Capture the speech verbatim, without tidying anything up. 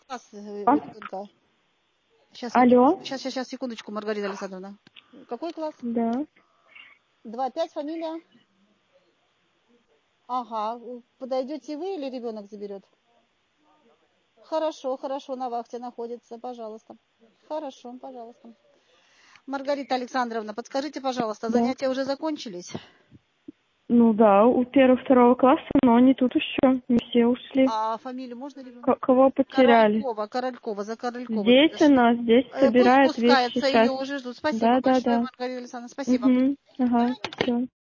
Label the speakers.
Speaker 1: Класс, э,
Speaker 2: А?
Speaker 1: Ольга. Сейчас,
Speaker 2: Алло?
Speaker 1: сейчас, сейчас, сейчас, секундочку, Маргарита Александровна. Какой класс?
Speaker 2: Да.
Speaker 1: Два, пять, фамилия? Ага. Подойдете вы или ребенок заберет? Хорошо, хорошо, на вахте находится, пожалуйста. Хорошо, пожалуйста. Маргарита Александровна, подскажите, пожалуйста,
Speaker 2: Да.
Speaker 1: занятия уже закончились?
Speaker 2: Ну да, у первого, второго класса, но они тут еще, не все ушли.
Speaker 1: А фамилию можно ребенка?
Speaker 2: К- кого потеряли?
Speaker 1: Королькова, Королькова, за Королькова.
Speaker 2: Здесь у нас, здесь
Speaker 1: Э, Пусть
Speaker 2: собирают вещи
Speaker 1: спускается,
Speaker 2: сейчас.
Speaker 1: ее уже ждут. Спасибо
Speaker 2: Да, да,
Speaker 1: большое,
Speaker 2: да.
Speaker 1: Маргарита Александровна, спасибо.
Speaker 2: Угу. Ага, все.